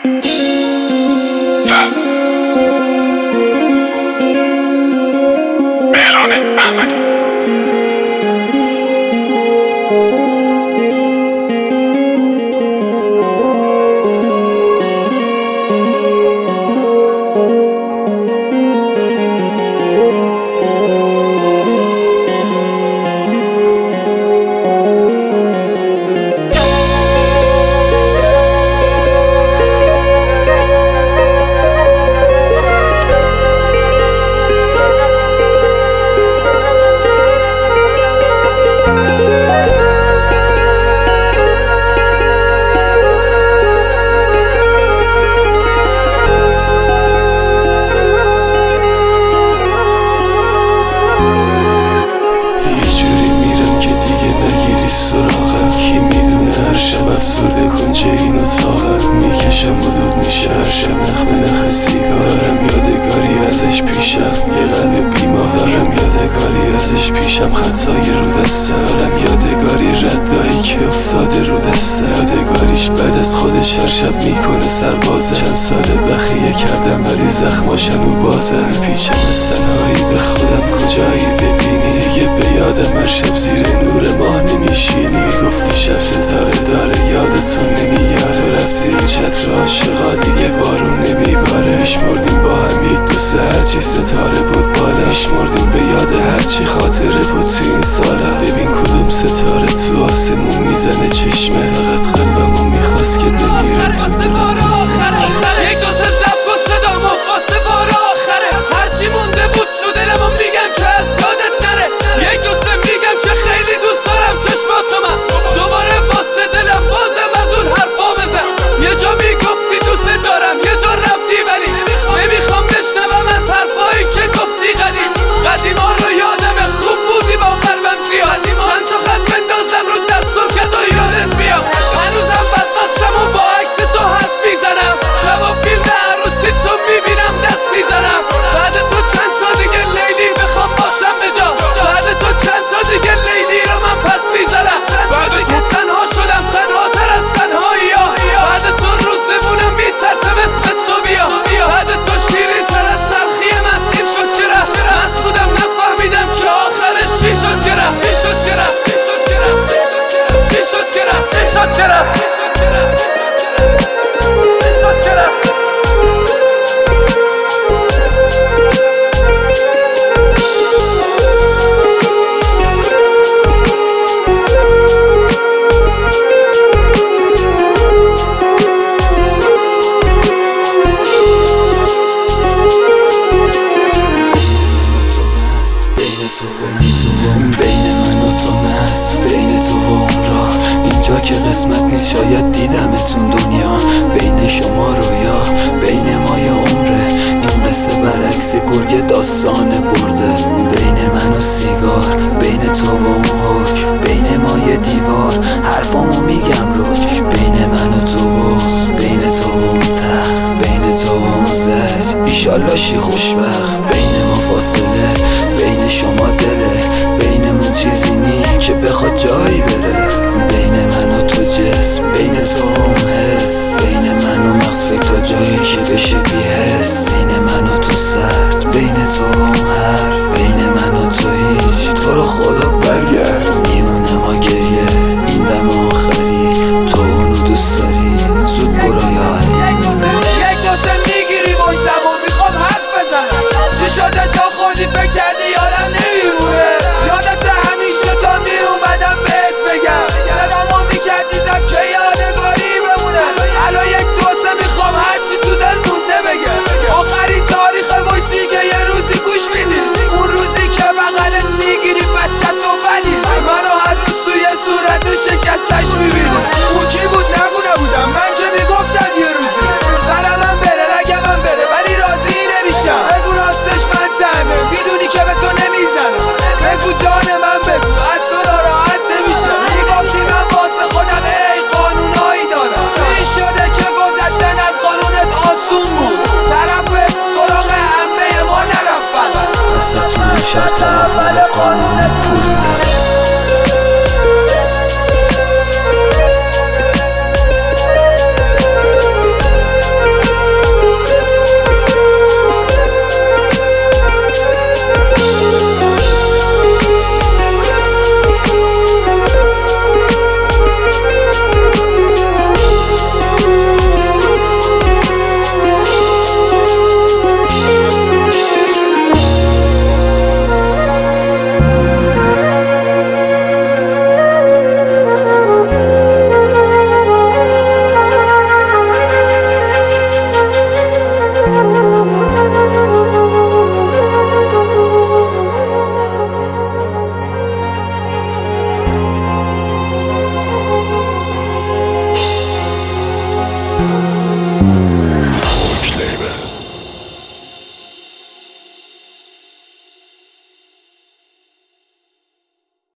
مهران احمدی. افسرده کنجه این اتاقم میکشم و دود میشه هر شب نخ به نخ سیگار دارم یادگاری ازش پیشم یه قلب بیمار دارم یادگاری ازش پیشم خطای رو دسته دارم یادگاری ردایی که افتاده رو دسته یادگاریش بعد از خودش هر شب میکنه سربازه چند سال بخیه کردم ولی زخماشن و بازه پیچم از تنهایی به خودم کجایی ببینی دیگه به یادم هر شب زیر نور ماه نمیشینی میگفتی شب ستاره داره یادتون نمیاد و رفتی رو چتر عاشقا دیگه بارون نمیباره میشمردیم با هم یک دو سه هرچی ستاره بود بالا میشمردیم به یاد هرچی خاطره بود تو این سالا ببین کدوم ستاره تو آسمون میزنه چشمه فقط قلبمون میخواست که بمیره تو یک دو سه زب کن صدامو واسه بار آخره هرچی مونده بود تو دلمو میگم که از یادت نره یک دو سه میگم که خیلی دوست دارم چشماتو من دوباره واسه دلم بازم از اون حرفا بزن یه جا میگفتی دوست دارم یه جا رفتی ولی نمیخوام بشنوم از حرفایی که گفتی قدیما رو یادمه خوب بودی با قلبم زیاد چند تا خط بندازم رو دستم که تو یادت بیام هنوزم بدمستم و با عکس تو حرف میزنم شبا فیلم عروسی تو میبینم دست میزنم بعد تو چند تا دیگه لیلی بخوام باشم به جا بعد تو چند تا دیگه لیلی رو من پس میزنم بعد تو تنها شدم تنها تر از تنهایی ها بعد تو روزمونم میترسم اسم تو بیا بعد تو شیرین تر از تلخی مستیم شد که رفت مست بودم نفهمیدم که آخرش چی شد که رفت چی شد که رفت چی شد که رفت چی شد که رفت چی شد که رفت چی شد که رفت چی شد که رفت که قسمت نیست شاید دیدمتون دنیا بین شما رویا بین ما یه عمره این قصه برعکس گرگ داستانه برده بین من و سیگار بین تو و اون حکم بین ما یه دیوار حرفامو میگم روش بین من و تو باز بین تو و اون تخت بین تو و اون زد ایشالله شی خوشبخت بین ما فاصله بین شما